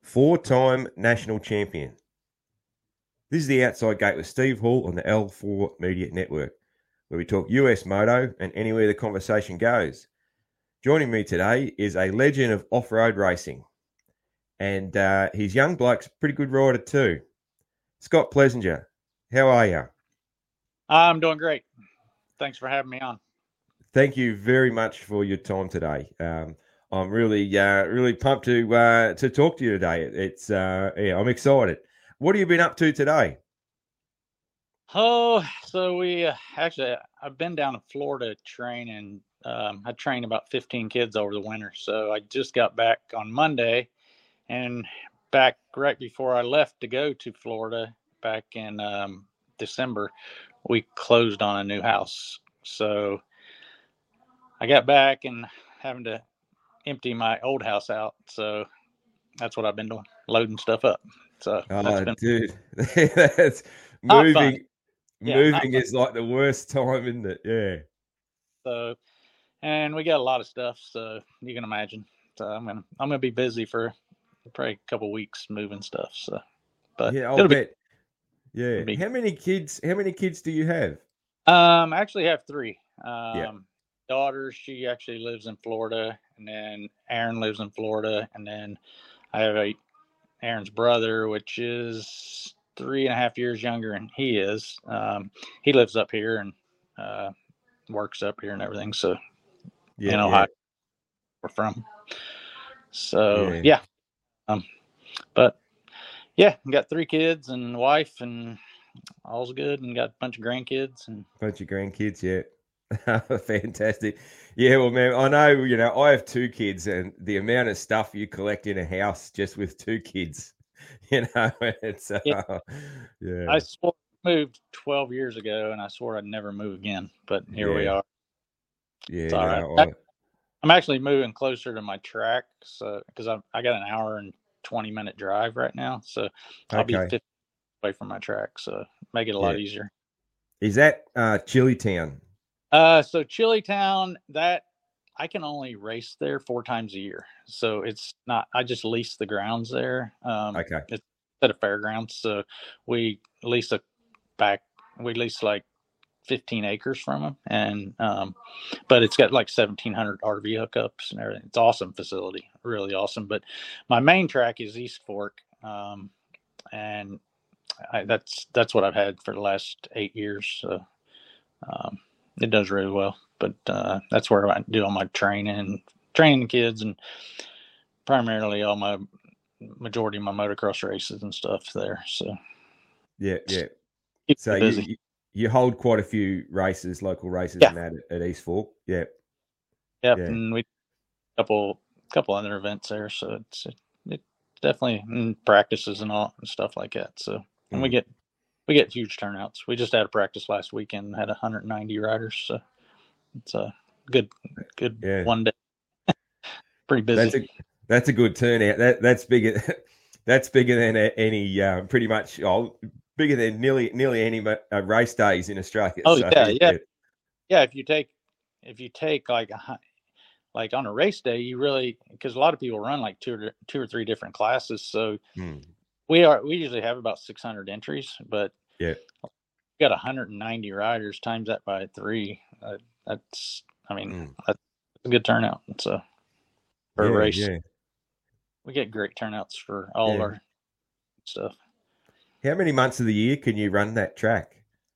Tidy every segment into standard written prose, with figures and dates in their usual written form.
four-time national champion. This is the Outside Gate with Steve Hall on the L4 Media Network, where we talk US moto and anywhere the conversation goes. Joining me today is a legend of off-road racing, and his young bloke's a pretty good rider too. Scott Plessinger, how are you? I'm doing great. Thanks for having me on. Thank you very much for your time today. I'm really pumped to talk to you today. It's I'm excited. What have you been up to today? Oh, so we I've been down to Florida training. I trained about 15 kids over the winter. So I just got back on Monday, and back right before I left to go to Florida back in December, we closed on a new house. So I got back and having to empty my old house out. So that's what I've been doing, loading stuff up. So that's been Dude, that's not fun. moving. Yeah, not Moving fun. is like the worst time, isn't it? Yeah. So, and we got a lot of stuff, so you can imagine. So I'm gonna be busy for probably a couple weeks moving stuff. So, but Yeah, I'll it'll bet. Yeah. be. How many kids do you have? I actually have three. Yeah. Daughter, she actually lives in Florida, and then Aaron lives in Florida, and then I have Aaron's brother, which is 3.5 years younger than he is. He lives up here and works up here and everything. So Yeah, in Ohio, we're from. So yeah. But yeah, got 3 kids and wife, and all's good, and got a bunch of grandkids and bunch of grandkids. Yeah. Fantastic. Yeah, well, man, I know, I have 2 kids, and the amount of stuff you collect in a house just with 2 kids, it's yeah. Yeah. I swore I moved 12 years ago, and I swore I'd never move again, but here we are. Yeah, it's all right. I'm actually moving closer to my track, so because I got an hour and 20-minute drive right now, so I'll be 50 away from my track, so make it a lot easier. Is that Chilitown? So Chilitown, that I can only race there 4 times a year, so it's not. I just lease the grounds there. It's at a fairgrounds, so we lease like 15 acres from them, and but it's got like 1,700 RV hookups and everything. It's an awesome facility, really awesome. But my main track is East Fork, and that's what I've had for the last 8 years. So it does really well. But that's where I do all my training kids, and primarily all my majority of my motocross races and stuff there. So yeah. So you hold quite a few races, local races, and that at East Fork. Yeah. And we a couple other events there. So it definitely practices and all and stuff like that. So and we get huge turnouts. We just had a practice last weekend and had 190 riders. So it's a good one day. Pretty busy. That's a good turnout. That's bigger. That's bigger than any pretty much bigger than nearly any race days in Australia. Oh, so, yeah. If you take like on a race day, you really, because a lot of people run like two or three different classes. So we usually have about 600 entries, but we got 190 riders, times that by 3. That's a good turnout. So for a race, we get great turnouts for all of our stuff. How many months of the year can you run that track?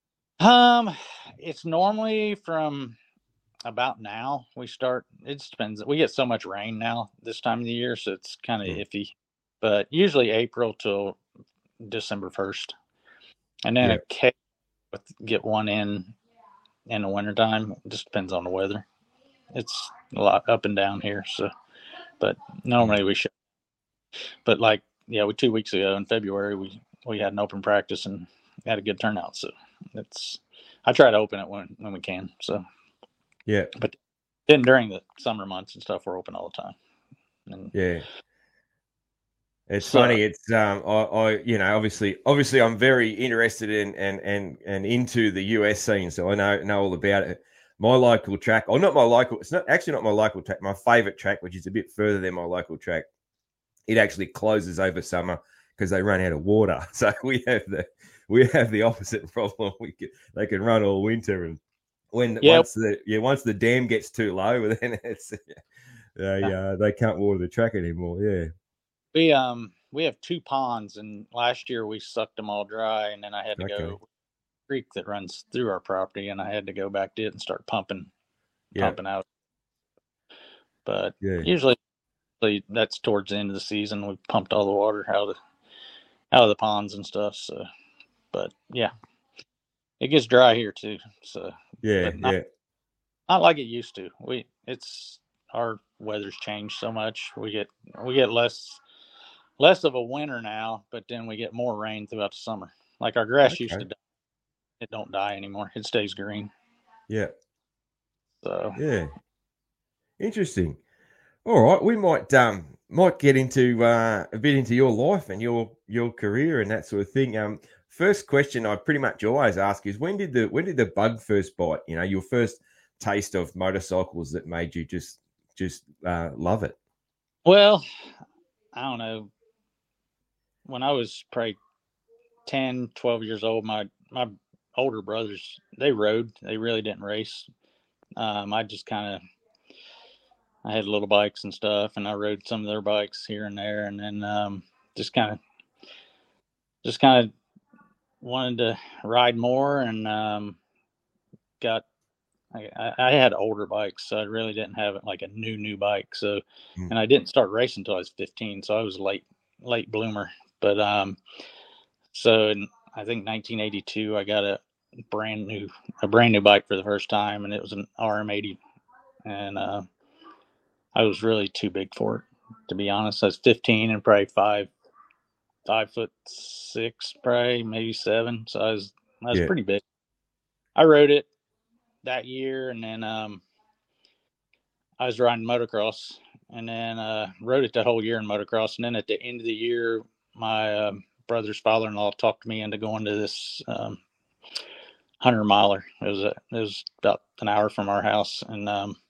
It's normally from about now. It depends. We get so much rain now this time of the year, so it's kind of iffy. But usually April till December 1st, and then get one in the wintertime. It just depends on the weather. It's a lot up and down here, so. But normally we should. But 2 weeks ago in February, we had an open practice and had a good turnout. So I try to open it when we can. So but then during the summer months and stuff, we're open all the time. And, it's funny. It's I obviously I'm very interested in and into the US scene, so I know all about it. My local track, it's not actually not my local track, my favorite track, which is a bit further than my local track, it actually closes over summer because they run out of water. So we have the opposite problem. They can run all winter, and once the dam gets too low, then they can't water the track anymore. Yeah. We have 2 ponds, and last year we sucked them all dry, and then I had to go creek that runs through our property, and I had to go back to it and start pumping out. But usually that's towards the end of the season. We pumped all the water out of the ponds and stuff. So, but yeah, it gets dry here too. So not like it used to. Our weather's changed so much. We get less of a winter now, but then we get more rain throughout the summer. Like our grass used to die. It don't die anymore. It stays green. Yeah. So yeah, interesting. All right, we might get into a bit into your life and your career and that sort of thing. First question I pretty much always ask is when did the bug first bite? You know, your first taste of motorcycles that made you just love it. Well, I don't know. When I was probably 10, 12 years old, my older brothers, they rode. They really didn't race. I just I had little bikes and stuff, and I rode some of their bikes here and there, and then just kind of wanted to ride more, and I had older bikes, so I really didn't have like a new bike. So, and I didn't start racing until I was 15, so I was late bloomer. But so in I think 1982, I got a brand new bike for the first time, and it was an RM80, and I was really too big for it, to be honest. I was 15 and probably 5'6", probably maybe 7. So I was pretty big. I rode it that year, and then I was riding motocross, and then rode it the whole year in motocross. And then at the end of the year, my brother's father-in-law talked me into going to this 100-miler. It was about an hour from our house, and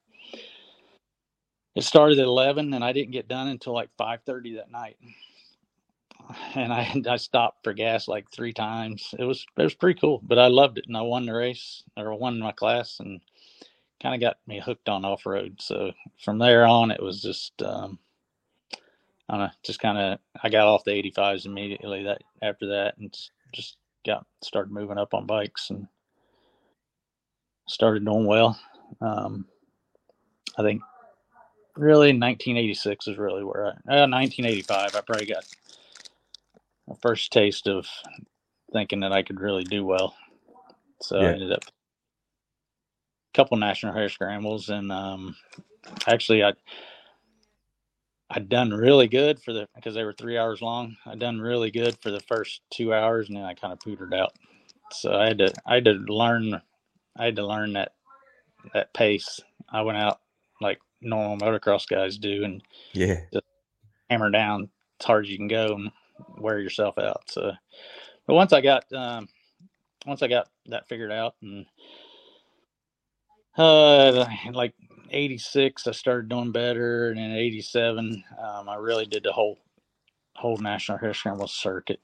it started at 11, and I didn't get done until like 5:30 that night. And I stopped for gas like 3 times. It was pretty cool, but I loved it, and I won the race, or won my class, and kind of got me hooked on off-road. So from there on, it was just I don't know, just kind of, I got off the 85s immediately after that, and just started moving up on bikes and started doing well. I think really 1986 is really where 1985, I probably got my first taste of thinking that I could really do well. So I ended up a couple national hair scrambles, and actually I'd done really good because they were 3 hours long. I'd done really good for the first 2 hours, and then I kind of petered out. So I had to learn that pace. I went out like normal motocross guys do, and just hammer down as hard as you can go and wear yourself out. So, but once I got that figured out, and like 86, I started doing better, and in 87, I really did the whole national hair scramble circuit.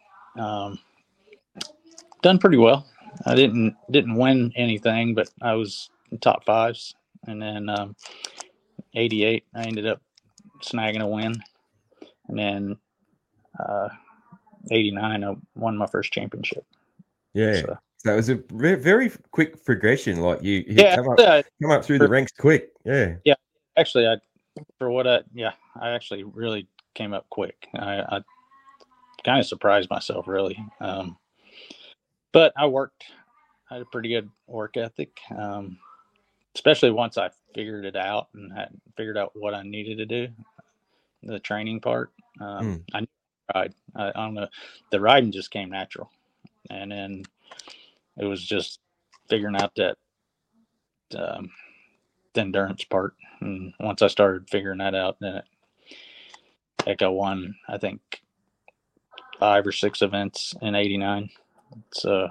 Done pretty well. I didn't win anything, but I was in top 5s, and then 88, I ended up snagging a win, and then 89, I won my first championship. So it was a very quick progression. Like you come up through the ranks quick. Yeah. Actually, I actually really came up quick. I kind of surprised myself, really. But I had a pretty good work ethic, especially once I figured it out and had figured out what I needed to do, the training part. I knew to ride. I don't know. The riding just came natural. And then it was just figuring out that the endurance part. And once I started figuring that out, then I won, I think, 5 or 6 events in 89. So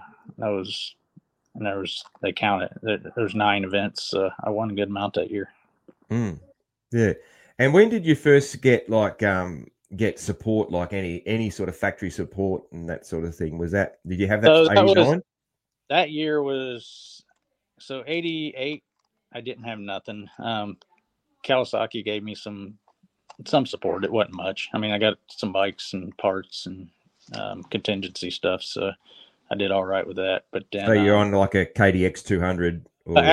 they counted. There's 9 events. So I won a good amount that year. Yeah. And when did you first get like get support like any sort of factory support and that sort of thing? Did you have that? So 89? That year was so 88. I didn't have nothing. Kawasaki gave me some support. It wasn't much. I mean, I got some bikes and parts and contingency stuff, so I did all right with that. But then, so you're on like a KDX 200 or a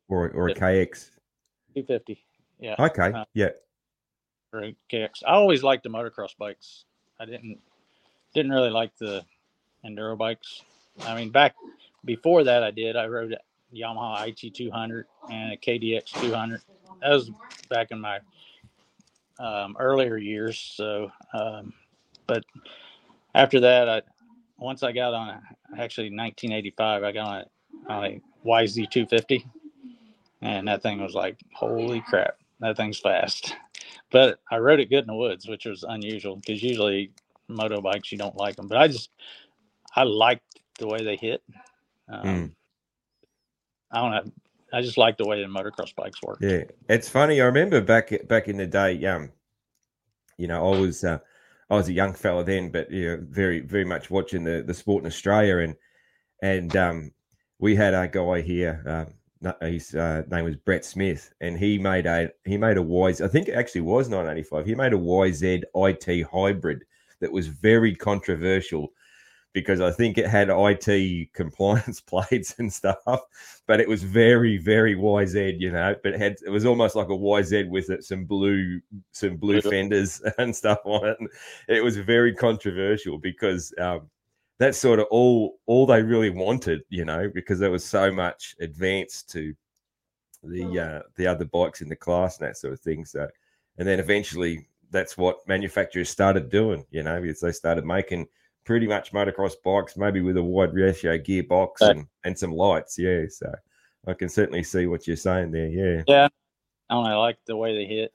KX 250. Yeah. Okay. Yeah. Or a KX. I always liked the motocross bikes. I didn't really like the enduro bikes. I mean, back before that, I rode a Yamaha IT 200 and a KDX 200. That was back in my earlier years. So, but after that, once I got on, actually 1985, I got on a YZ 250, and that thing was like, holy crap, that thing's fast. But I rode it good in the woods, which was unusual because usually moto bikes, you don't like them. But I liked the way they hit. I don't know. I just like the way the motocross bikes work. Yeah, it's funny. I remember back in the day, you know, I was a young fella then, but very very much watching the sport in Australia, and we had a guy here. His name was Brett Smith, and he made a YZ. I think it actually was 1985. He made a YZ IT hybrid that was very controversial because I think it had IT compliance plates and stuff, but it was very, very YZ, you know. But it was almost like a YZ with some blue fenders and stuff on it. And it was very controversial because that's sort of all they really wanted, you know, because there was so much advance to the other bikes in the class and that sort of thing. So, and then eventually that's what manufacturers started doing, you know, because they started making pretty much motocross bikes, maybe with a wide ratio gearbox and some lights. Yeah. So I can certainly see what you're saying there. Yeah. Yeah. I don't know, I like the way they hit.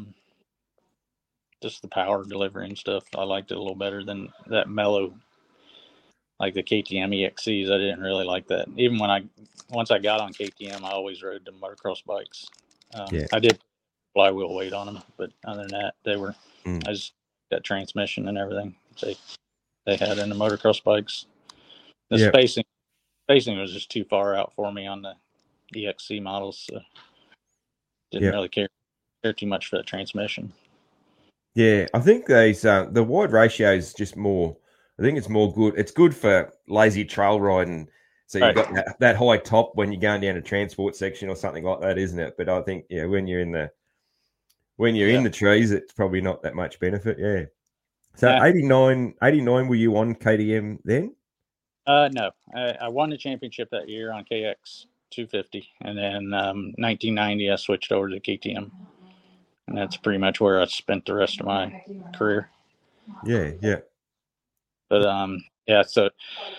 Just the power delivery and stuff. I liked it a little better than that mellow, like the KTM EXCs. I didn't really like that. Even once I got on KTM, I always rode the motocross bikes. I did flywheel weight on them, but other than that, they were, I just got transmission and everything they had in the motocross bikes. The spacing was just too far out for me on the EXC models. So didn't really care too much for the transmission. Yeah, I think the wide ratio is just more. I think it's more good. It's good for lazy trail riding. So you've got that high top when you're going down a transport section or something like that, isn't it? But I think when you're in the trees, it's probably not that much benefit. Yeah. So 89 were you on KTM then? No, I won the championship that year on KX 250, and then 1990 I switched over to KTM, and that's pretty much where I spent the rest of my career. Yeah. But so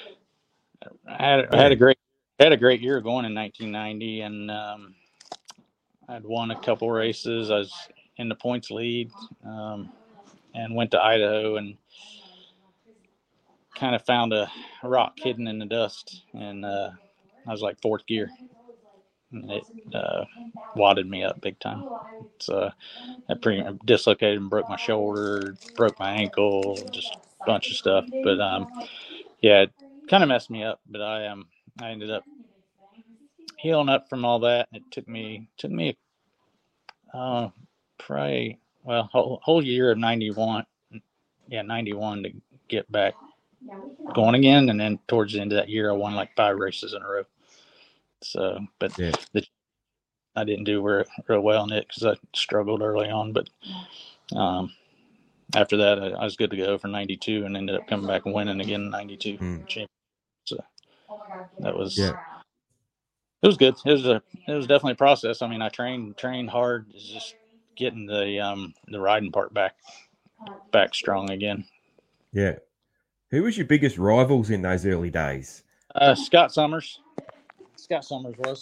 I had a great year going in 1990, and I'd won a couple races. I was in the points lead, and went to Idaho and kind of found a rock hidden in the dust, and I was like fourth gear, and it wadded me up big time. So I pretty much dislocated and broke my shoulder, broke my ankle, just a bunch of stuff. But it kind of messed me up. But I ended up healing up from all that. It took me probably whole year of 91 to get back going again, and then towards the end of that year I won like 5 races in a row. So but I didn't do real well in it because I struggled early on, but after that I was good to go for 92 and ended up coming back and winning again in 92 championship. So that was it was good. It was definitely a process. I mean, I trained hard. It's just getting the riding part back strong again. Yeah. Who was your biggest rivals in those early days? Scott Summers. Scott Summers was.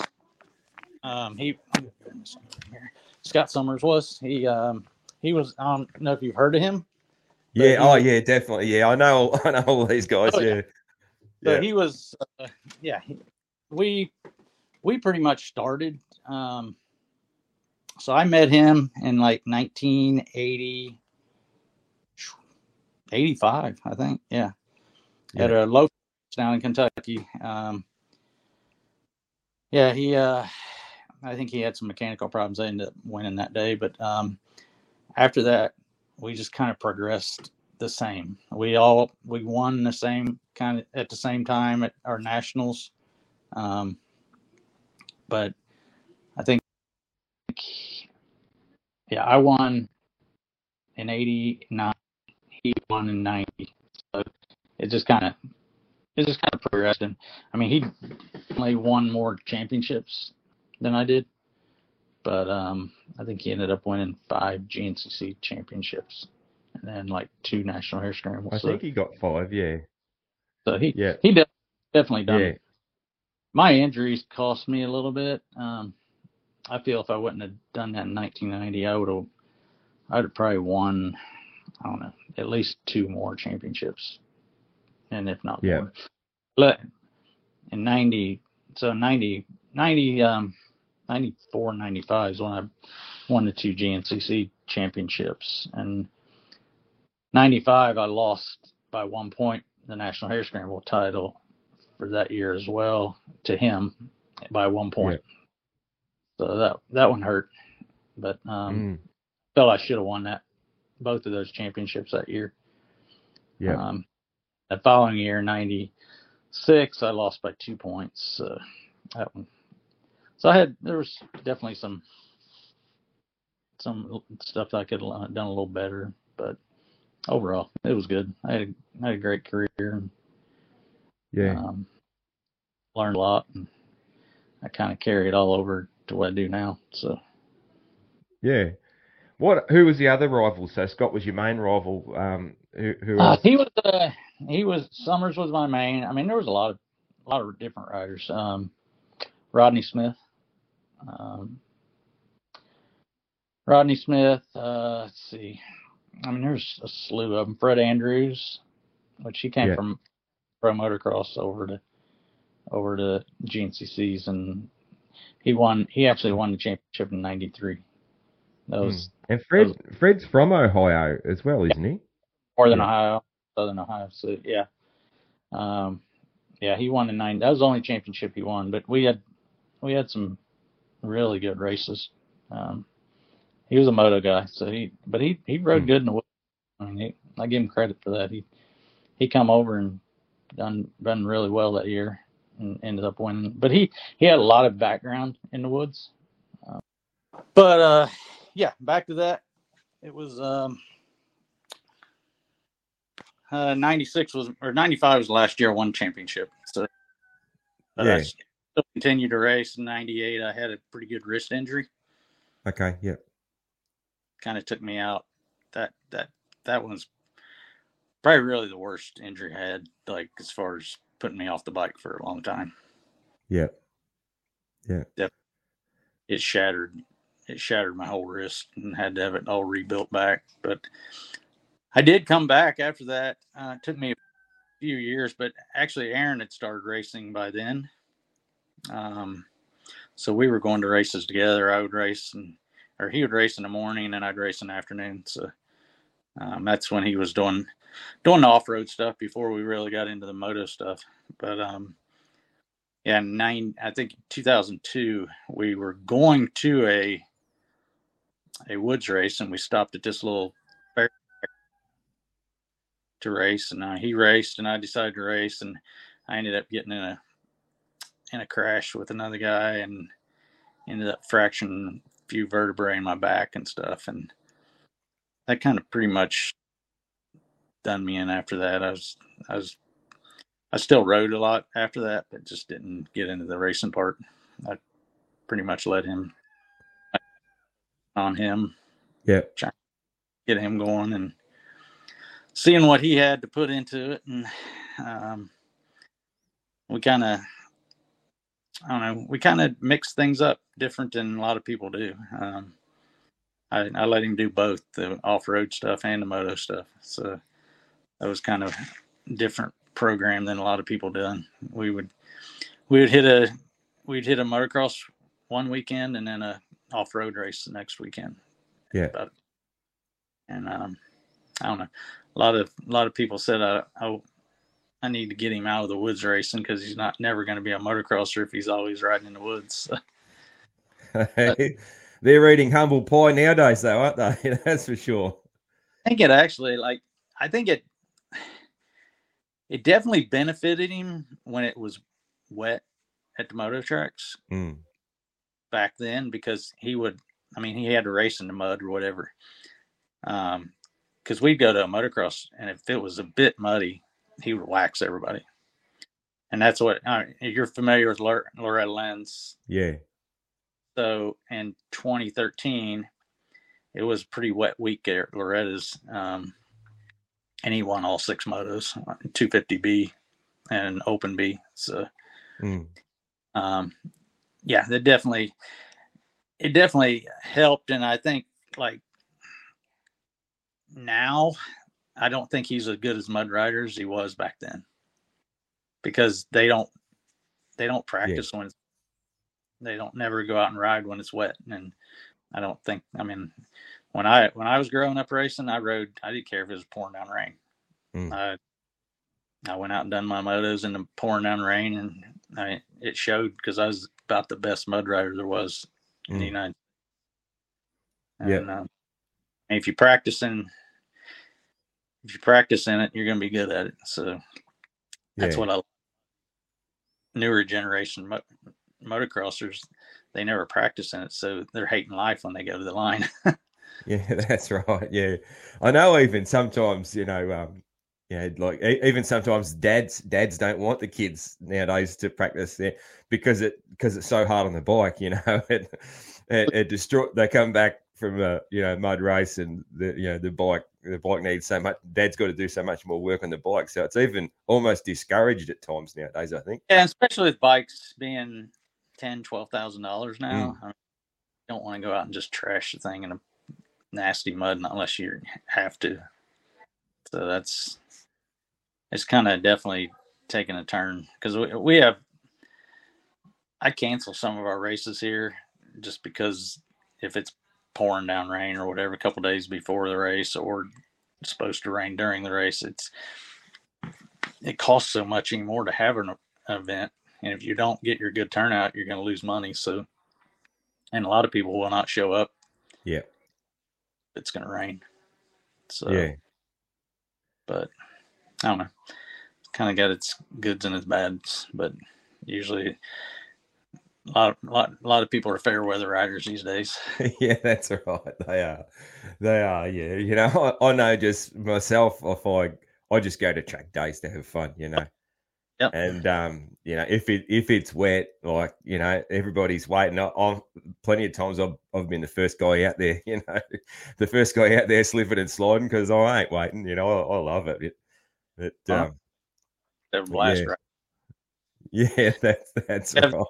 Scott Summers was. He was. I don't know if you've heard of him. Yeah. Yeah. Definitely. Yeah. I know all these guys. Yeah. So he was. We pretty much started. So I met him in like 1980. 85, I think. Yeah. At a low down in Kentucky. Yeah, I think he had some mechanical problems. I ended up winning that day, but after that, we just kind of progressed the same. We won the same kind of at the same time at our nationals, but I think I won in '89. He won in '90. So it just kind of progressed. And I mean, he only won more championships than I did, but I think he ended up winning 5 GNCC championships and then like 2 national hare scrambles. I think he got 5, yeah. So he definitely done it. My injuries cost me a little bit. I feel if I wouldn't have done that in 1990, I'd have probably won, I don't know, at least 2 more championships, and if not more. But in 90, so 90, 94, 95 is when I won the 2 GNCC championships, and 95 I lost by 1 point the National Hare Scramble title for that year as well to him by 1 point. So that one hurt, but felt I should have won both of those championships that year. Yeah. The following year, 96, I lost by 2 points. That one. So there was definitely some stuff that I could have done a little better, but overall, it was good. I had a great career. And, learned a lot, and I kind of carry it all over to what I do now. So. Yeah. Who was the other rival? So Scott was your main rival. Who else? Summers was my main. I mean, there was a lot of different riders. Rodney Smith. Let's see. I mean, there's a slew of them. Fred Andrews, which he came from pro motocross over to GNCCs, and he actually won the championship in '93. And Fred's from Ohio as well, isn't he? Northern Ohio, Southern Ohio. So yeah, he won in '90. That was the only championship he won. But we had some really good races. He was a moto guy, so he rode good in the woods. I mean, I give him credit for that. He come over and done really well that year and ended up winning. But he had a lot of background in the woods. Back to that. It was 96 or 95 was the last year I won championship. So I still continued to race. In 98, I had a pretty good wrist injury. Okay, yeah. Kind of took me out. That one's probably really the worst injury I had, like as far as putting me off the bike for a long time. Yeah. Yeah. It shattered my whole wrist and had to have it all rebuilt back. But I did come back after that. It took me a few years, but actually Aaron had started racing by then. So we were going to races together. I would race or he would race in the morning and I'd race in the afternoon. So that's when he was doing the off-road stuff before we really got into the moto stuff. But I think 2002, we were going to a woods race and we stopped at this little fair to race, and he raced and I decided to race, and I ended up getting in a crash with another guy and ended up fracturing a few vertebrae in my back and stuff, and that kind of pretty much done me in after that. I still rode a lot after that, but just didn't get into the racing part. I pretty much let him on him. Yeah. Trying to get him going and seeing what he had to put into it. And we kind of mix things up different than a lot of people do. I let him do both the off-road stuff and the moto stuff. So that was kind of a different program than a lot of people done. We'd hit a motocross one weekend and then a off-road race the next weekend. Yeah. And I don't know. a lot of people said I need to get him out of the woods racing because he's never going to be a motocrosser if he's always riding in the woods. They're eating humble pie nowadays, though, aren't they? That's for sure. I think it actually, I think it definitely benefited him when it was wet at the moto tracks back then, because he had to race in the mud or whatever. Because we'd go to a motocross, and if it was a bit muddy, he would wax everybody. And that's what you're familiar with Loretta Lynn's. Yeah. So in 2013, it was a pretty wet week at Loretta's, and he won all 6 motos, 250B and Open B. So, yeah, it definitely helped. And I think, like, now, I don't think he's as good as mud rider as he was back then, because they don't practice when they don't never go out and ride when it's wet. And I don't think, when I was growing up racing, I didn't care if it was pouring down rain. I went out and done my motos in the pouring down rain, and it showed, because I was about the best mud rider there was in the United States. And if you practice in it, you're going to be good at it. So that's what I like. Newer generation motocrossers, they never practice in it, so they're hating life when they go to the line. Yeah, that's right. Yeah, I know. Even sometimes, like even sometimes dads don't want the kids nowadays to practice there because it's so hard on the bike. It destroy. They come back from a mud race, and the bike needs so much. Dad's got to do so much more work on the bike, so it's even almost discouraged at times nowadays, I think. Yeah, especially with bikes being $10,000-$12,000 now. I don't want to go out and just trash the thing in a nasty mud unless you have to. So it's kind of definitely taking a turn, because I cancel some of our races here just because if it's pouring down rain or whatever a couple days before the race, or it's supposed to rain during the race, it costs so much anymore to have an event, and if you don't get your good turnout, you're going to lose money. So, and a lot of people will not show up. Yeah, it's going to rain. So, but I don't know. It's kind of got its goods and its bads, but usually a lot of people are fair weather riders these days. Yeah, that's right. They are. Yeah, I know just myself. I just go to track days to have fun. Yep. And if it's wet, like everybody's waiting. I'm plenty of times I've been the first guy out there. The first guy out there slipping and sliding because I ain't waiting. I love it. Blast, right? Yeah, that's right.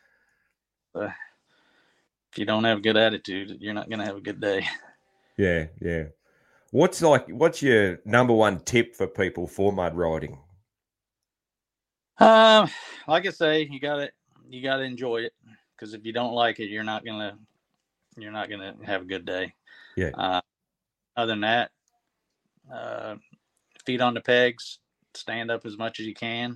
If you don't have a good attitude, you're not going to have a good day. Yeah. What's your number one tip for people for mud riding? Like I say, you gotta enjoy it, because if you don't like it, you're not gonna have a good day. Yeah. Other than that, feet on the pegs, stand up as much as you can.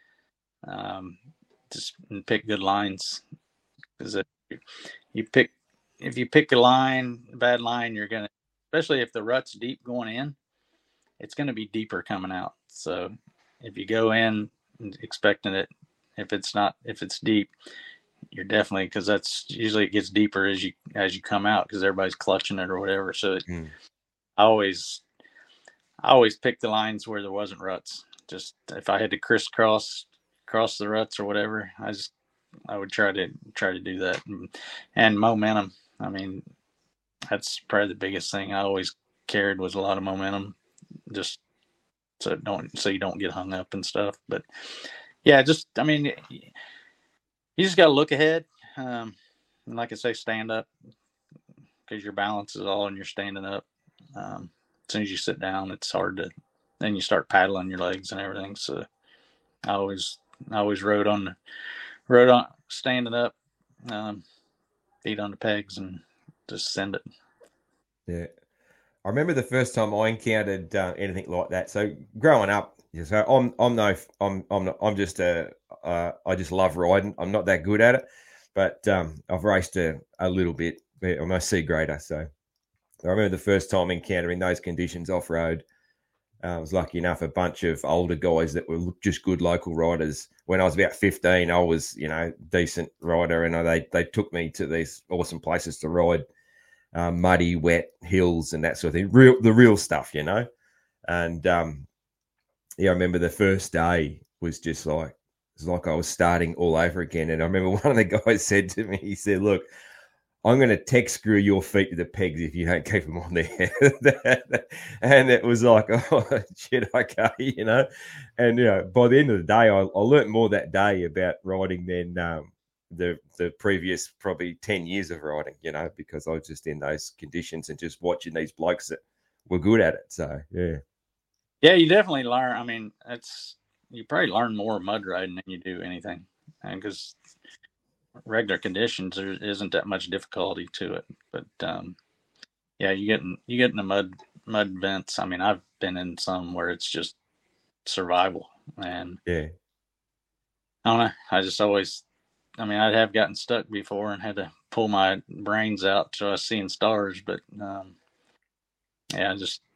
Just pick good lines, because if you pick a bad line, you're gonna, especially if the rut's deep going in, it's gonna be deeper coming out. So if you go in expecting it, if it's deep, you're definitely, because that's usually, it gets deeper as you come out, because everybody's clutching it or whatever. So I always pick the lines where there wasn't ruts. Just if I had to crisscross the ruts or whatever, I would try to do that. And momentum, that's probably the biggest thing I always carried, was a lot of momentum, just so you don't get hung up and stuff. But yeah, you just got to look ahead. And like I say, stand up, because your balance is all in your standing up. As soon as you sit down, it's hard to, then you start paddling your legs and everything. So I always rode on standing up, feet on the pegs, and just send it. Yeah. I remember the first time I encountered anything like that. So growing up, so I'm just I just love riding. I'm not that good at it, but I've raced a little bit. I'm a C grader, so I remember the first time encountering those conditions off road. I was lucky enough, a bunch of older guys that were just good local riders. When I was about 15, I was, decent rider, and they took me to these awesome places to ride, muddy, wet hills and that sort of thing. The real stuff, And I remember the first day was just like, it was like I was starting all over again. And I remember one of the guys said to me, he said, "Look, I'm going to tech screw your feet to the pegs if you don't keep them on there." And it was like, oh, shit, okay, And, by the end of the day, I learned more that day about riding than the previous probably 10 years of riding, because I was just in those conditions and just watching these blokes that were good at it. So, yeah. Yeah, you definitely learn. I mean, you probably learn more mud riding than you do anything. And because regular conditions, there isn't that much difficulty to it. But yeah, you get in the mud vents. I mean, I've been in some where it's just survival, and yeah, I don't know. I just always, I mean, I'd have gotten stuck before and had to pull my brains out so I was seeing stars. But yeah, I just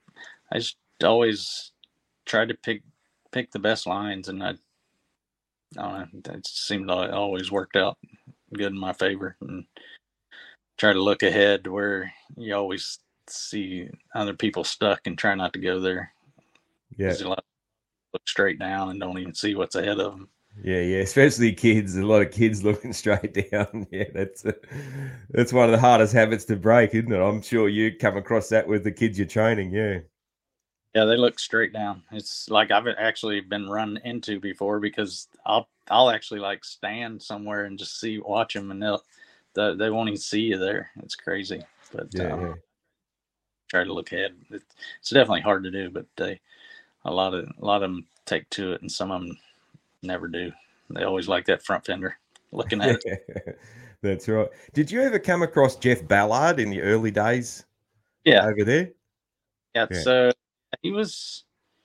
always tried to pick the best lines, and I don't know. It seemed like it always worked out good in my favor, and try to look ahead where you always see other people stuck and try not to go there. Yeah, look straight down and don't even see what's ahead of them. Yeah, especially kids. A lot of kids looking straight down. Yeah, that's one of the hardest habits to break, isn't it? I'm sure you come across that with the kids you're training. Yeah. Yeah, they look straight down. It's like I've actually been run into before because I'll actually like stand somewhere and just watch them, and they won't even see you there. It's crazy, but yeah. Try to look ahead. It's definitely hard to do, but a lot of them take to it, and some of them never do. They always like that front fender looking at it. That's right. Did you ever come across Jeff Ballard in the early days? Yeah, over there. Yeah. So he was,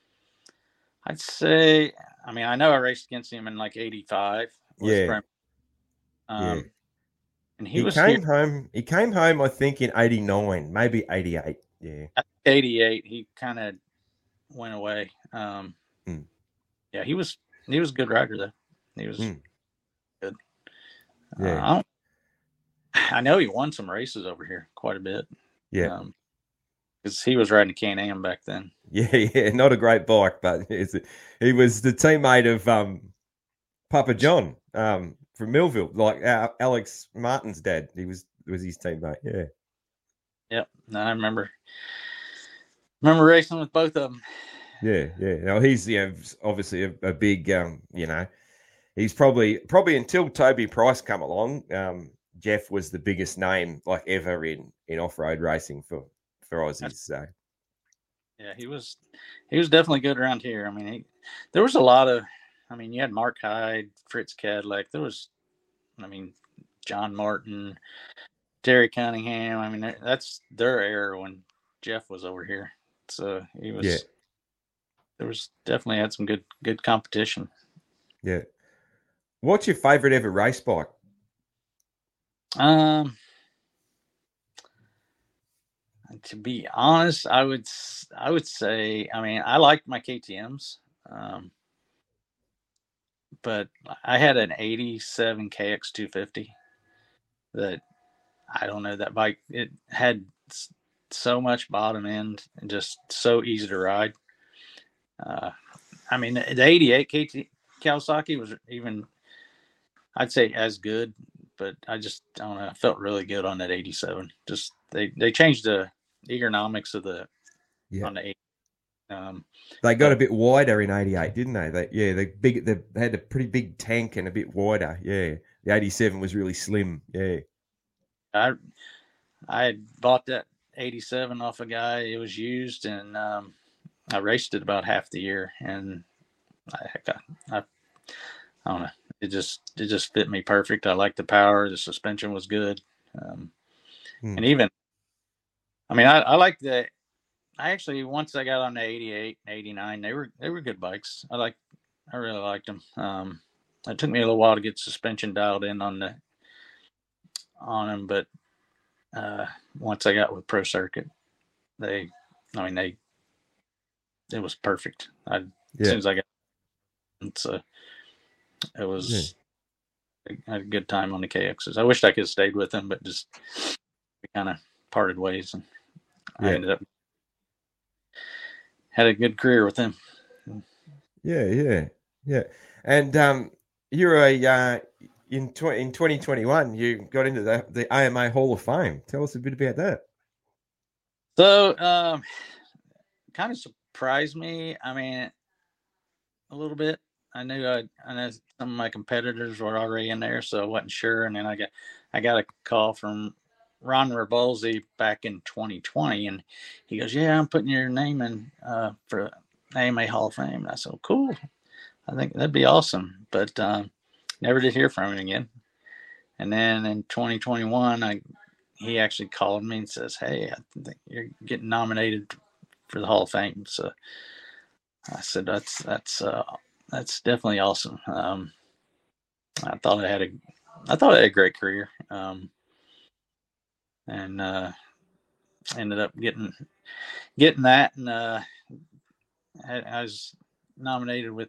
I'd say, I mean, I know I raced against him in like 85. Yeah. And he came home. He came home, I think, in 89, maybe 88. Yeah. 88. He kind of went away. Yeah, he was a good rider though. He was good. Yeah. I know he won some races over here quite a bit. Yeah. Because he was riding a Can-Am back then. Yeah, not a great bike, but he was the teammate of Papa John from Millville, like Alex Martin's dad. He was his teammate. Yeah. Yep. No, I remember racing with both of them. Yeah. Now he's obviously a big he's probably until Toby Price come along, Jeff was the biggest name like ever in off-road racing for Aussies. So yeah, he was definitely good around here. I mean, there was a lot of, I mean, you had Mark Hyde, Fritz Cadillac. There was, I mean, John Martin, Terry Cunningham. I mean, that's their era when Jeff was over here. So he was. Yeah. There was definitely had some good competition. Yeah. What's your favorite ever race bike? To be honest, I would say, I mean, I liked my KTMs, but I had an 87 KX250 that, I don't know, that bike, it had so much bottom end and just so easy to ride. I mean, the 88 Kawasaki was even, I'd say, as good, but I don't know. I felt really good on that 87. Just they changed the ergonomics of on the 8. They got a bit wider in 88, didn't they? They had a pretty big tank and a bit wider. Yeah, the 87 was really slim. Yeah, I had bought that 87 off a guy. It was used, and I raced it about half the year, and I don't know. It just fit me perfect. I liked the power. The suspension was good, and even, I mean, I like the once I got on the 88, 89, they were good bikes. I really liked them. It took me a little while to get suspension dialed in on them, but once I got with Pro Circuit, it was perfect. As soon as I got it, so it was I had a good time on the KXs. I wished I could have stayed with them, but just we kind of parted ways, and I ended up had a good career with them. Yeah. And you're in 2021, you got into the AMA Hall of Fame. Tell us a bit about that. So, kind of surprised me. I mean, a little bit. I know some of my competitors were already in there, so I wasn't sure. And then I got a call from Ron Rebolzi back in 2020, and he goes, "Yeah, I'm putting your name in for AMA Hall of Fame." And I said, "Oh, cool. I think that'd be awesome." But never did hear from him again. And then in 2021, he actually called me and says, "Hey, I think you're getting nominated for the Hall of Fame." So I said, "That's definitely awesome." I thought I had a great career, and ended up getting that, and I was nominated with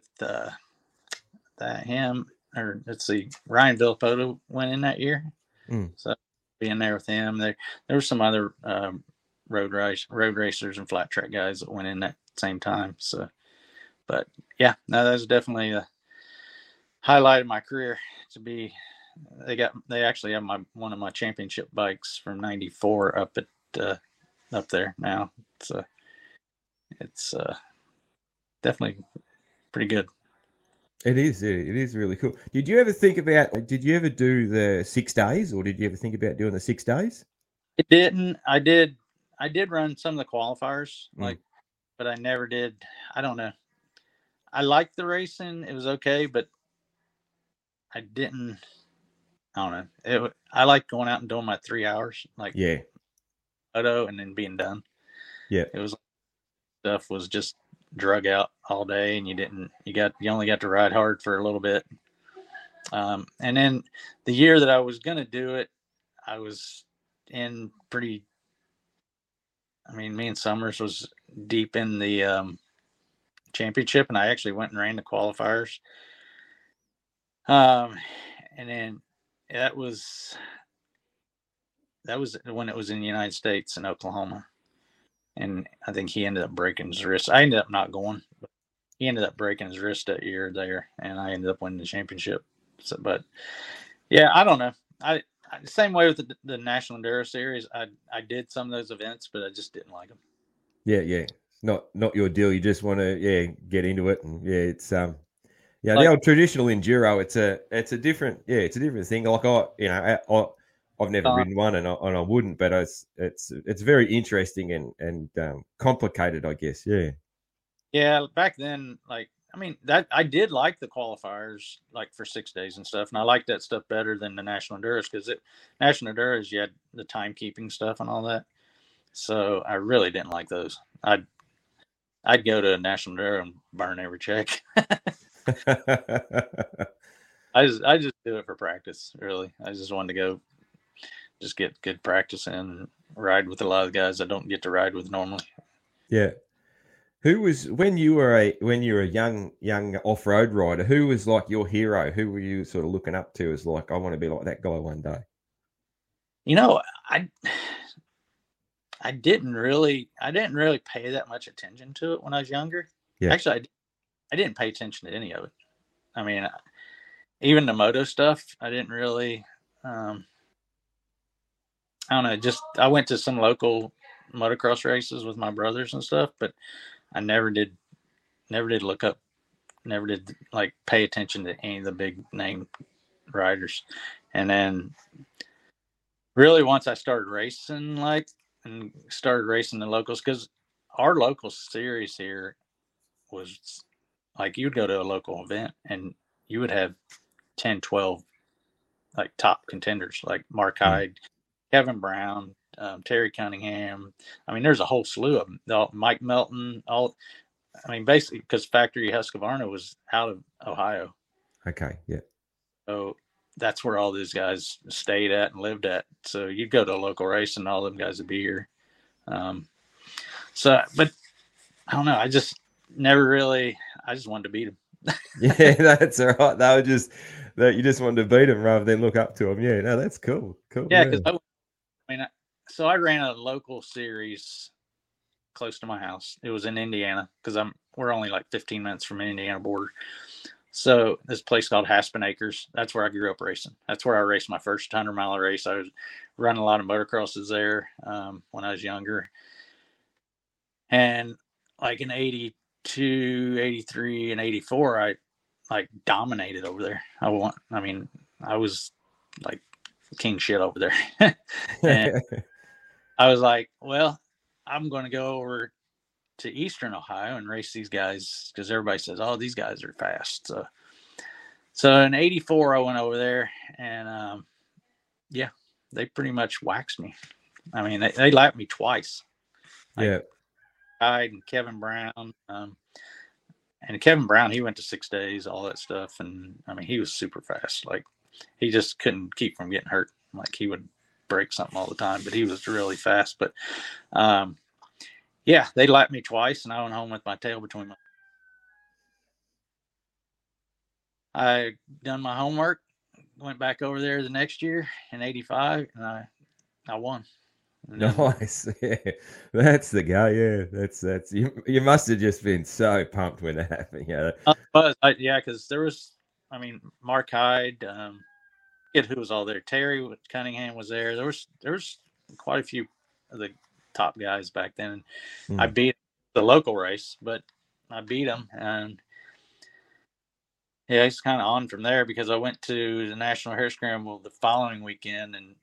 him, or let's see, Ryan Villapoto went in that year, so being there with him, there were some other road racers and flat track guys that went in that same time. So, but yeah, no, that was definitely a highlight of my career. To be, they actually have one of my championship bikes from '94 up there now. So it's definitely pretty good. It is really cool. Did you ever do the 6 days, or did you ever think about doing the 6 days? It didn't. I did run some of the qualifiers, but I never did. I don't know. I liked the racing. It was okay, but I don't know. I like going out and doing my 3 hours, photo, and then being done. Yeah. It was stuff was just drug out all day, and you only got to ride hard for a little bit. And then the year that I was going to do it, I was in pretty, me and Summers was deep in the championship, and I actually went and ran the qualifiers. And then that was when it was in the United States in Oklahoma. And I think he ended up breaking his wrist. I ended up not going, but he ended up breaking his wrist that year there, and I ended up winning the championship. So, but yeah, I don't know. I same way with the National Enduro Series. I did some of those events, but I just didn't like them. Yeah. Not your deal. You just want to get into it, and it's the old traditional enduro. It's a different thing. Like I've never ridden one, and I wouldn't, but it's very interesting and complicated, I guess. Yeah. Yeah, back then, that I did like the qualifiers, for 6 days and stuff, and I liked that stuff better than the National Endurance, because National Endurance, you had the timekeeping stuff and all that. So I really didn't like those. I'd go to a National Enduro and burn every check. I just do it for practice, really. I just wanted to go, just get good practice in, and ride with a lot of guys I don't get to ride with normally. Yeah. Who was, when you were a young off-road rider, who was like your hero? Who were you sort of looking up to as like, I want to be like that guy one day? I didn't really pay that much attention to it when I was younger. Yeah. Actually, I didn't pay attention to any of it. Even the moto stuff, I didn't really, I don't know, I went to some local motocross races with my brothers and stuff, but I never did look up, never did pay attention to any of the big name riders. And then really once I started racing, and started racing the locals, because our local series here was you'd go to a local event and you would have 10, 12 top contenders, like Mark Hyde, Kevin Brown, Terry Cunningham. I mean, there's a whole slew of them. Mike Melton. Basically, because Factory Husqvarna was out of Ohio. Okay, yeah. So that's where all these guys stayed at and lived at. So you'd go to a local race, and all them guys would be here. But I don't know. I just never really. I just wanted to beat them. Yeah, that's all right. They were just that you just wanted to beat them rather than look up to them. Yeah, no, that's cool. Cool. Yeah, because I ran a local series close to my house. It was in Indiana because we're only like 15 minutes from the Indiana border. So this place called Haspin Acres. That's where I grew up racing. That's where I raced my first 100-mile race. I was running a lot of motocrosses there when I was younger. And like in 82, 83, and 84, I like dominated over there. I was like king shit over there. And I was like, well, I'm going to go over to Eastern Ohio and race these guys because everybody says, oh, these guys are fast. So in 84, I went over there and they pretty much waxed me. I mean, they lapped me twice. Yeah. And Kevin Brown. And Kevin Brown, he went to 6 days, all that stuff. And I mean, he was super fast. Like he just couldn't keep from getting hurt. Like he would break something all the time, but he was really fast. But they lapped me twice, and I went home with my tail between my. I done my homework, went back over there the next year in 85, and I won. Nice. Yeah. That's the guy. Yeah. That's you must have just been so pumped when that happened. Yeah. Because there was, Mark Hyde, kid who was all there. Terry Cunningham was there. There was quite a few of the top guys back then. I beat the local race, but I beat him, and it's kind of on from there because I went to the National Hare Scramble the following weekend, and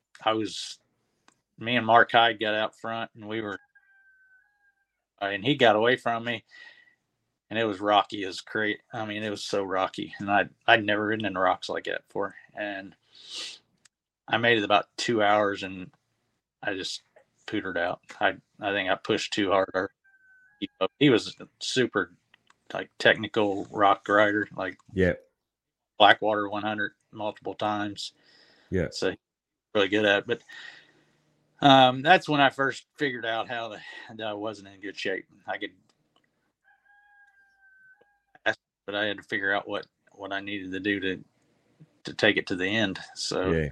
me and Mark Hyde got out front, and and he got away from me, and it was rocky as crate. I mean, it was so rocky, and I'd never ridden in rocks like that before, and I made it about 2 hours, and I just pootered out. I think I pushed too hard. He was a super like technical rock rider, like Blackwater 100 multiple times. Yeah, so really good at it. But that's when I first figured out that I wasn't in good shape. I could, but I had to figure out what I needed to do to take it to the end. So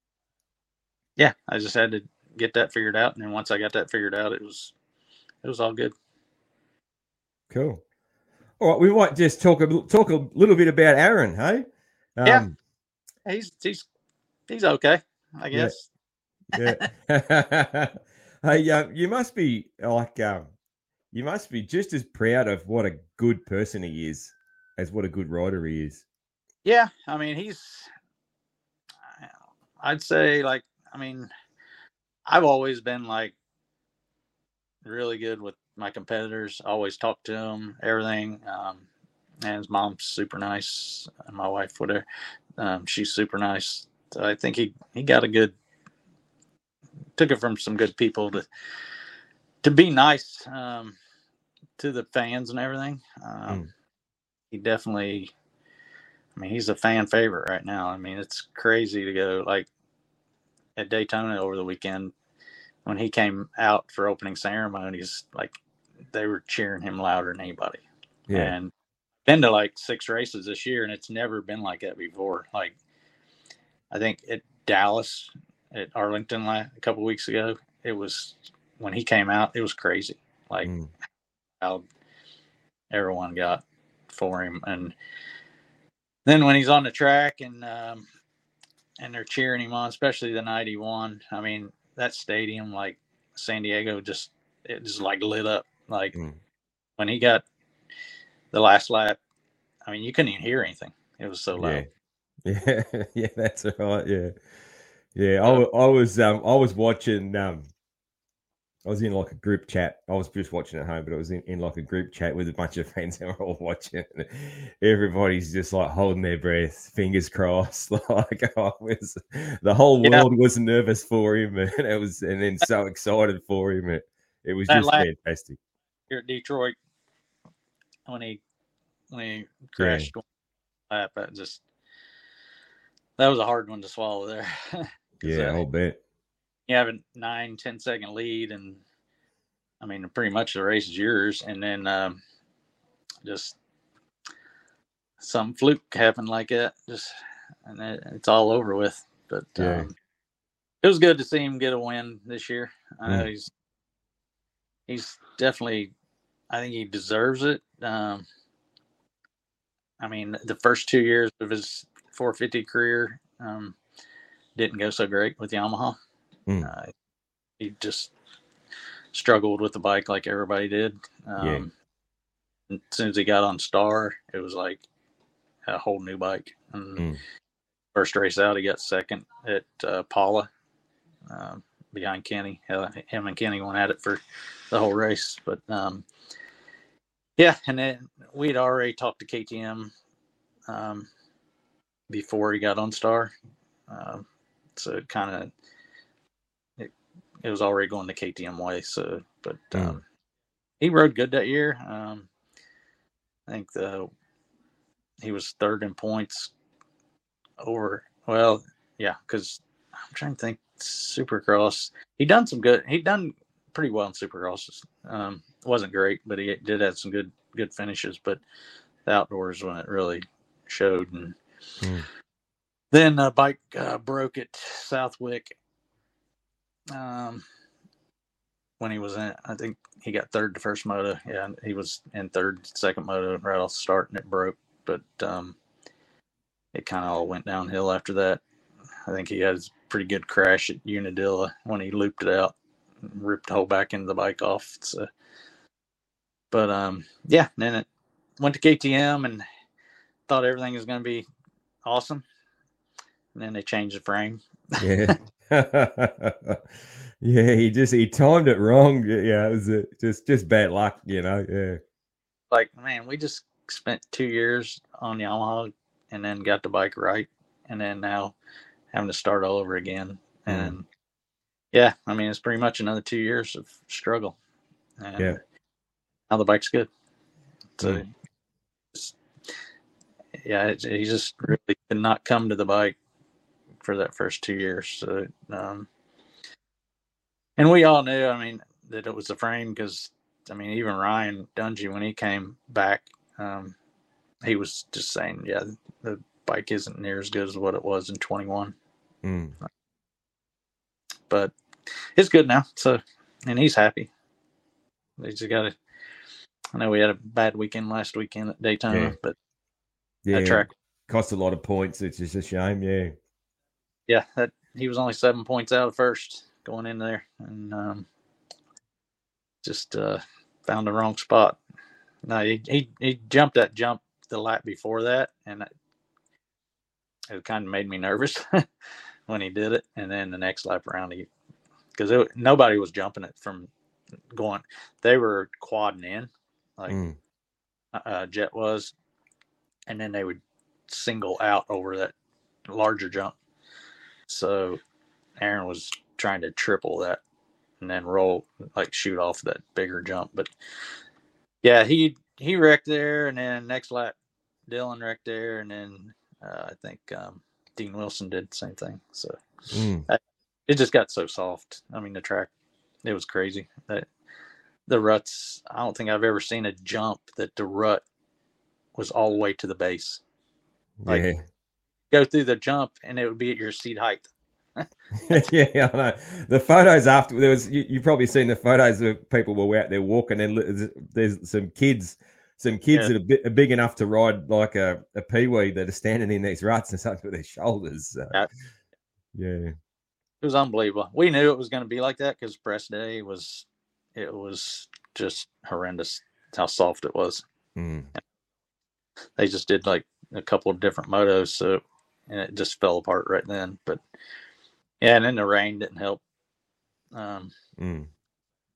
I just had to get that figured out, and then once I got that figured out, it was all good. Cool. All right, we might just talk a little bit about Aaron, hey? He's okay, I guess. Yeah. Hey, you must be just as proud of what a good person he is as what a good rider he is. Yeah, I'd say I've always been like really good with my competitors, always talk to them, everything. And his mom's super nice, and my wife, whatever, she's super nice. So I think he got took it from some good people to be nice to the fans and everything. He definitely, he's a fan favorite right now. It's crazy to go like at Daytona over the weekend when he came out for opening ceremonies, like they were cheering him louder than anybody. Yeah. And been to like 6 races this year, and it's never been like that before. Like I think at Dallas, at Arlington a couple of weeks ago, it was when he came out, it was crazy. Like how everyone got for him. And then when he's on the track and they're cheering him on, especially the night he won, that stadium, like San Diego, it just like lit up. Like when he got the last lap, you couldn't even hear anything. It was so loud. Yeah, that's right. Yeah. I was watching I was in like a group chat. I was just watching at home, but I was in like a group chat with a bunch of friends and we're all watching. And everybody's just like holding their breath, fingers crossed. Like the whole world was nervous for him, and then so excited for him. It was just fantastic. Here at Detroit, when he crashed lap, that was a hard one to swallow there. Yeah, I'll bet. You have a 9-10 second lead, and I mean, pretty much the race is yours, and then just some fluke happened like that, and it's all over with. But it was good to see him get a win this year. He's definitely, I think he deserves it. I mean, the first 2 years of his 450 career didn't go so great with Yamaha. He just struggled with the bike like everybody did. As soon as he got on Star, it was like a whole new bike. And first race out, he got second at Paula behind Kenny. Him and Kenny went at it for the whole race. But and then we'd already talked to KTM before he got on Star. So it kind of it was already going the KTM way. So, but he rode good that year. I think he was third in points over. Well, yeah, because I'm trying to think. Supercross, he done pretty well in Supercrosses. Wasn't great, but he did have some good finishes. But the outdoors when it really showed, and then a bike broke at Southwick. When he was in, I think he got third the first moto. Yeah, he was in third, second moto right off the start, and it broke. But it kind of all went downhill after that. I think he had a pretty good crash at Unadilla when he looped it out, and ripped the whole back end of the bike off. So, but then it went to KTM and thought everything was going to be awesome. And then they changed the frame. Yeah. Yeah, he timed it wrong. Yeah, it was just bad luck, Yeah. Like, man, we just spent 2 years on Yamaha and then got the bike right, and then now having to start all over again. And I mean, it's pretty much another 2 years of struggle. And now the bike's good. So he just really did not come to the bike for that first 2 years. So, and we all knew, I mean, that it was the frame because, I mean, even Ryan Dungey, when he came back, he was just saying, the bike isn't near as good as what it was in 21. But it's good now. So, and he's happy. He's got to. I know we had a bad weekend last weekend at Daytona, but that track cost a lot of points. It's just a shame. That he was only 7 points out of first going in there, and just found the wrong spot. No, he jumped that jump the lap before that, and it kind of made me nervous when he did it. And then the next lap around, because nobody was jumping it from going. They were quadding in, like Jet was, and then they would single out over that larger jump. So Aaron was trying to triple that and then shoot off that bigger jump. But yeah, he wrecked there, and then next lap Dylan wrecked there, and then I think Dean Wilson did the same thing. So it just got so soft. I mean, the track, it was crazy. The ruts, I don't think I've ever seen a jump that the rut was all the way to the base. Go through the jump and it would be at your seat height. Yeah, I know. The photos after, there was, you've probably seen the photos of people were out there walking, and there's some kids that are big enough to ride like a peewee that are standing in these ruts and something with their shoulders. So, it was unbelievable. We knew it was going to be like that because press day was just horrendous how soft it was. They just did like a couple of different motos, so, and it just fell apart right then. But and then the rain didn't help. It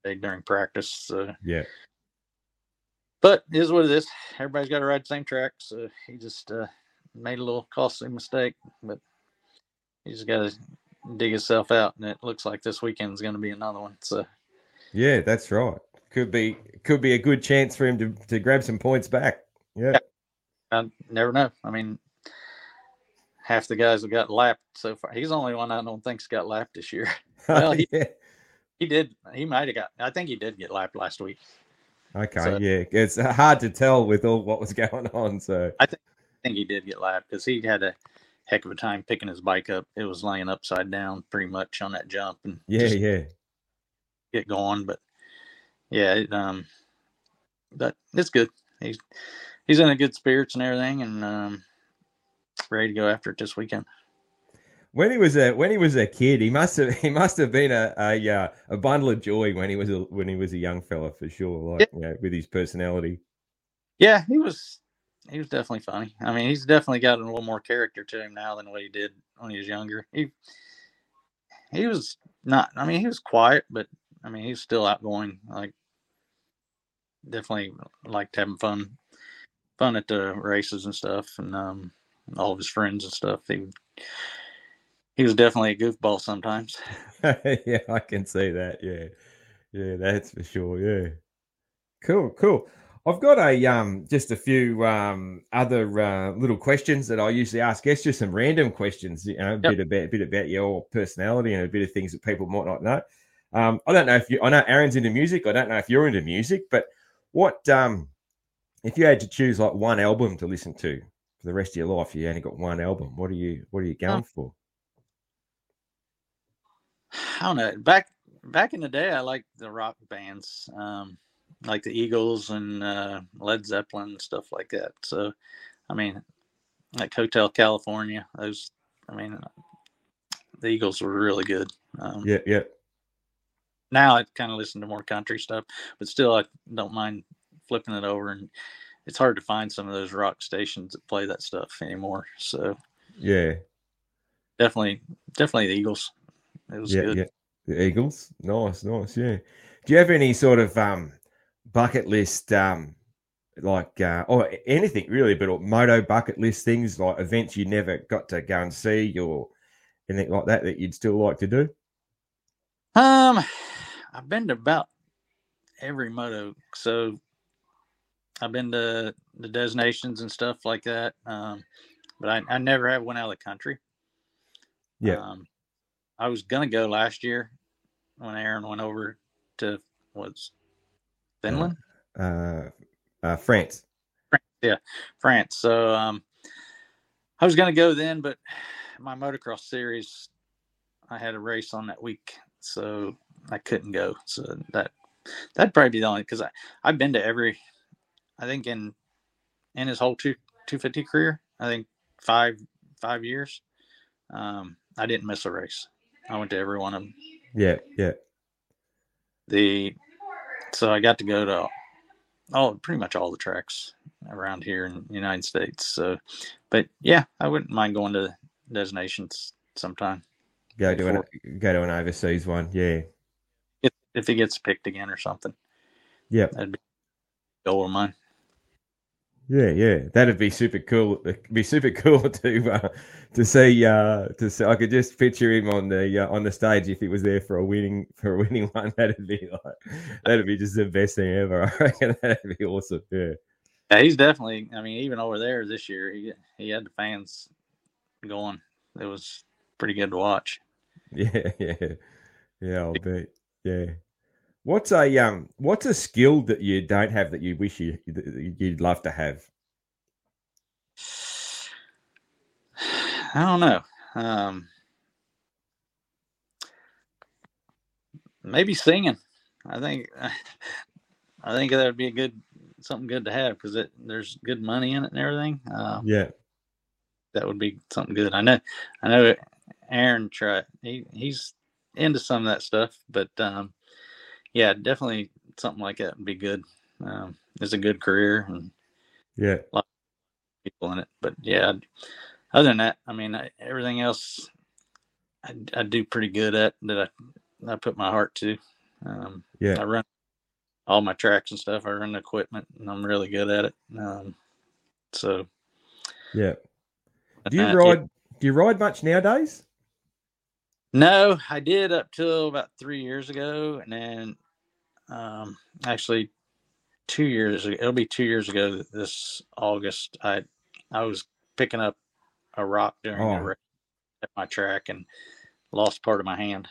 during practice. So yeah. But it is what it is. Everybody's got to ride the same track. So he just made a little costly mistake, but he just got to dig himself out. And it looks like this weekend is going to be another one. So yeah, that's right. Could be a good chance for him to grab some points back. Yeah. I never know. I mean, half the guys have got lapped so far. He's the only one I don't think's got lapped this year. Well, he did. He might have got. I think he did get lapped last week. Okay, so, yeah, it's hard to tell with all what was going on. So I think he did get lapped because he had a heck of a time picking his bike up. It was laying upside down pretty much on that jump, and get going. But yeah, but it's good. He's in a good spirits and everything, and ready to go after it this weekend. When he was a kid, he must have been a bundle of joy when he was a young fella for sure. Like with his personality. Yeah, he was definitely funny. I mean, he's definitely got a little more character to him now than what he did when he was younger. He was not. I mean, he was quiet, but I mean, he was still outgoing. Like, definitely liked having fun at the races and stuff, and all of his friends and stuff. He was definitely a goofball sometimes. Yeah, I can see that. Yeah, that's for sure. Yeah, cool. I've got just a few other little questions that I usually ask guests, just some random questions. A bit about your personality and a bit of things that people might not know. I don't know I know Aaron's into music. I don't know if you're into music, but what if you had to choose like one album to listen to for the rest of your life? You only got one album. What are you going for? I don't know. Back in the day, I liked the rock bands, like the Eagles and Led Zeppelin and stuff like that. So, I mean, like Hotel California, those. I mean, the Eagles were really good. Yeah. Now I kind of listen to more country stuff, but still, I don't mind flipping it over. And it's hard to find some of those rock stations that play that stuff anymore. So, yeah, definitely the Eagles. It was good. Yeah, the Eagles. Nice, yeah. Do you have any sort of bucket list, or anything really, but moto bucket list things, like events you never got to go and see or anything like that you'd still like to do? I've been to about every moto. So I've been to the Destinations and stuff like that. But I never have went out of the country. Yeah. I was going to go last year when Aaron went over to Finland? France. Yeah, France. So I was going to go then, but my motocross series, I had a race on that week, so I couldn't go. So that'd probably be the only, because I've been to every, I think in his whole 250 career, I think 5 years, I didn't miss a race. I went to every one of them. Yeah. So I got to go to pretty much all the tracks around here in the United States. So, but yeah, I wouldn't mind going to Destinations sometime. Go to an overseas one, yeah. If he gets picked again or something. Yeah, that'd be a goal of mine. Yeah, that'd be super cool. It'd be super cool to see. I could just picture him on the stage if he was there for a winning one. That'd be just the best thing ever. I reckon that'd be awesome. Yeah, he's definitely. I mean, even over there this year, he had the fans going. It was pretty good to watch. Yeah. I'll bet. Yeah. What's a skill that you don't have that you wish you'd love to have? I don't know. Maybe singing. I think that would be something good to have because there's good money in it and everything. Yeah, that would be something good. I know. Aaron tried. He's into some of that stuff, but yeah, definitely something like that would be good. It's a good career and a lot of people in it. But yeah, other than that, I mean, everything else I do pretty good at that I put my heart to. I run all my tracks and stuff. I run the equipment, and I'm really good at it. So yeah. Do you ride much nowadays? No, I did up till about 3 years ago, and then actually 2 years ago. It'll be 2 years ago this August. I was picking up a rock during a race at my track and lost part of my hand.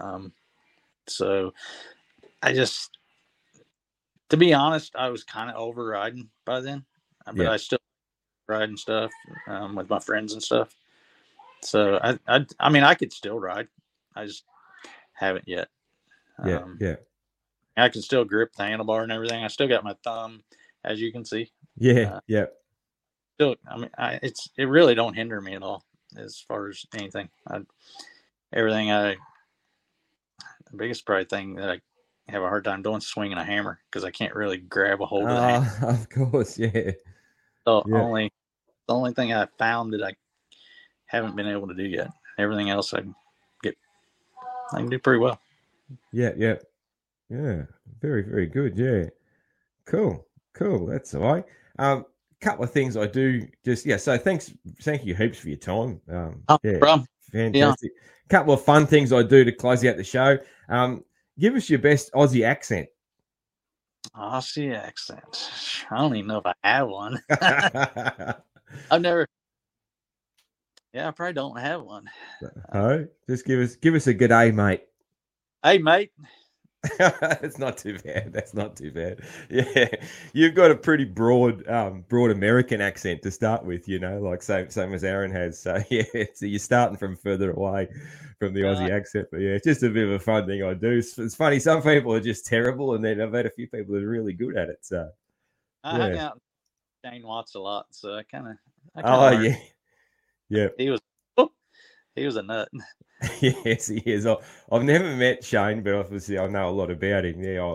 So I just, to be honest, I was kind of over riding by then, but I still riding stuff with my friends and stuff. So I mean, I could still ride. I just haven't yet. Yeah. I can still grip the handlebar and everything. I still got my thumb, as you can see. Yeah. Still, I mean, it really don't hinder me at all as far as anything. The biggest probably thing that I have a hard time doing is swinging a hammer because I can't really grab a hold of the hammer. Of course, yeah. So the only thing I found that I haven't been able to do yet. Everything else I can do pretty well. Yeah. Very, very good. Yeah. Cool. That's all right. Couple of things I do so thank you heaps for your time. Problem. Fantastic. Couple of fun things I do to close out the show. Give us your best Aussie accent. Aussie accent. I don't even know if I have one. I've never. Yeah, I probably don't have one. Just give us a good day, mate. Hey, mate. That's not too bad. That's not too bad. Yeah, you've got a pretty broad American accent to start with. Like same as Aaron has. So yeah, so you're starting from further away from the Aussie accent. But yeah, it's just a bit of a fun thing I do. It's funny. Some people are just terrible, and then I've had a few people that are really good at it. So I hang out with Shane Watts a lot, so I kind of. Yeah. He was a nut. Yes, he is. I've never met Shane, but obviously I know a lot about him. Yeah,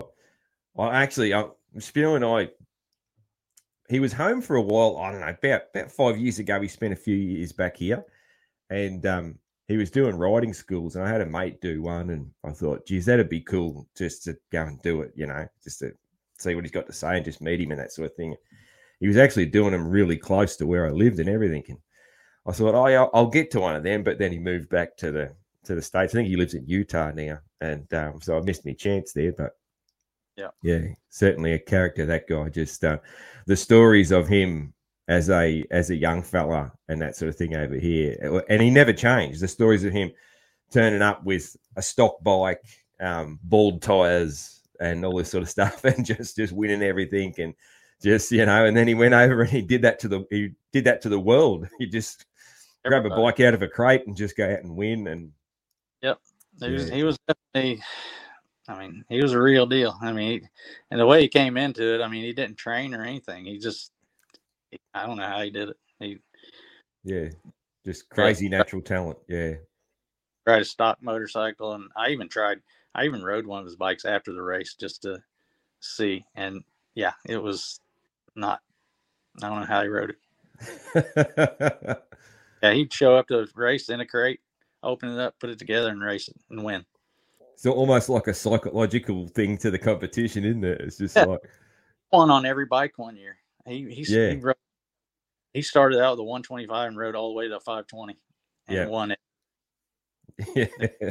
he was home for a while. I don't know, about 5 years ago. He spent a few years back here, and he was doing riding schools. And I had a mate do one, and I thought, geez, that'd be cool just to go and do it. Just to see what he's got to say and just meet him and that sort of thing. He was actually doing them really close to where I lived and everything. And I thought, I'll get to one of them, but then he moved back to the States. I think he lives in Utah now, and so I missed my chance there. But yeah, certainly a character, that guy. Just the stories of him as a young fella and that sort of thing over here, and he never changed. The stories of him turning up with a stock bike, bald tires, and all this sort of stuff, and just winning everything, and just and then he went over and he did that to the world. He just grab a bike out of a crate and just go out and win. And he was definitely. I mean, he was a real deal. I mean, and the way he came into it, I mean, he didn't train or anything. He just, I don't know how he did it. Just crazy natural talent. Yeah. Tried a stock motorcycle, and I even rode one of his bikes after the race just to see. And yeah, it was not. I don't know how he rode it. Yeah, he'd show up to a race in a crate, open it up, put it together, and race it and win. So almost like a psychological thing to the competition, isn't it? It's just like one on every bike one year. He started out with a 125 and rode all the way to a 520 and won it. Yeah.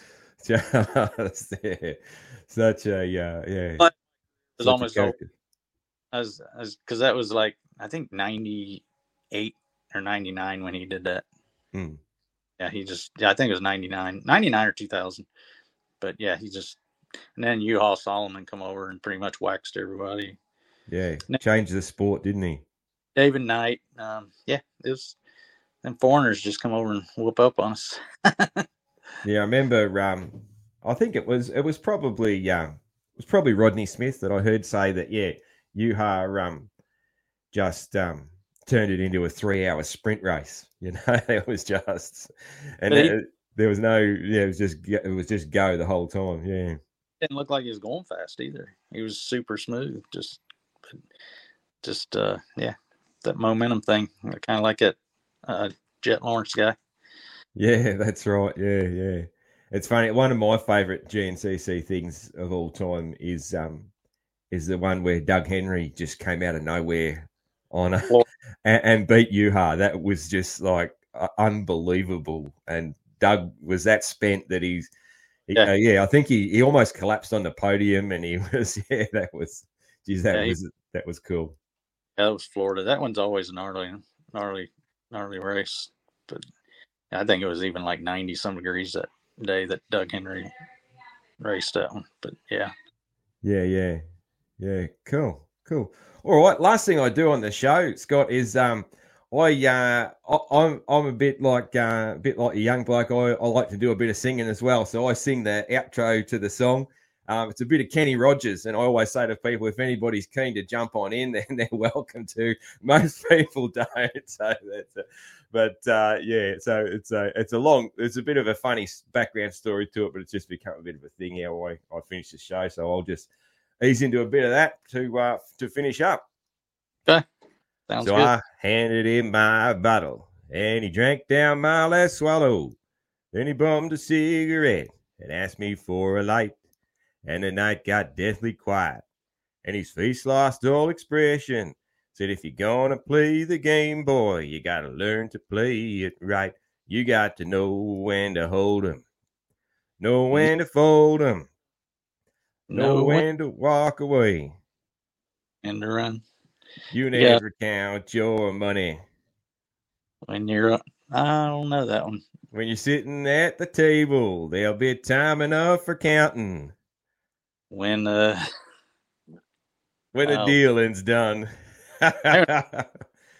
Such a But it was almost because that was like, I think 98 or 99 when he did that. Yeah, I think it was 99 or 2000. But yeah, and then U-Haul Solomon come over and pretty much waxed everybody. Yeah, changed the sport, didn't he? David Knight. It was them foreigners just come over and whoop up on us. Yeah, I remember. I think it was probably Rodney Smith that I heard say that. Yeah, U-Haul just turned it into a 3-hour sprint race. It was just, and there was no, it was just go the whole time. Yeah, didn't look like he was going fast either. He was super smooth. Just that momentum thing, kind of like that Jet Lawrence guy. Yeah, that's right. Yeah. It's funny. One of my favourite GNCC things of all time is the one where Doug Henry just came out of nowhere on and beat Juha. That was just like unbelievable. And Doug was that spent that I think he almost collapsed on the podium, and he was that was cool. That was Florida. That one's always a gnarly race, but I think it was even like 90 some degrees that day that Doug Henry raced that one. But yeah, cool. All right, last thing I do on the show, Scott, is I'm a bit like a young bloke. I like to do a bit of singing as well, so I sing the outro to the song. It's a bit of Kenny Rogers, and I always say to people, if anybody's keen to jump on in, then they're welcome to. Most people don't, so it's a bit of a funny background story to it, but it's just become a bit of a thing how I finish the show. So I'll just ease into a bit of that to finish up. Okay, sounds good. I handed him my bottle, and he drank down my last swallow. Then he bummed a cigarette and asked me for a light. And the night got deathly quiet, and his face lost all expression. Said, if you're gonna play the game, boy, you gotta learn to play it right. You got to know when to hold 'em, know when to fold 'em, know when to walk away, and to run. You never count your money. When you're, I don't know that one. When you're sitting at the table, there'll be time enough for counting. When the dealing's done. but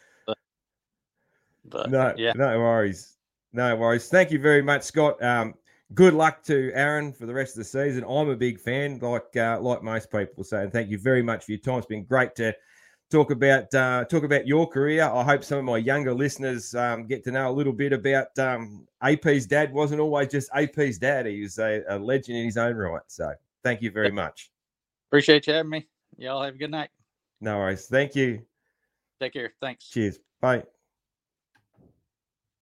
no worries. Thank you very much, Scott. Good luck to Aaron for the rest of the season. I'm a big fan, like most people say, and thank you very much for your time. It's been great to talk about your career. I hope some of my younger listeners get to know a little bit about AP's dad. Wasn't always just AP's dad. He was a legend in his own right. So thank you very much. Appreciate you having me. Y'all have a good night. No worries. Thank you. Take care. Thanks. Cheers. Bye.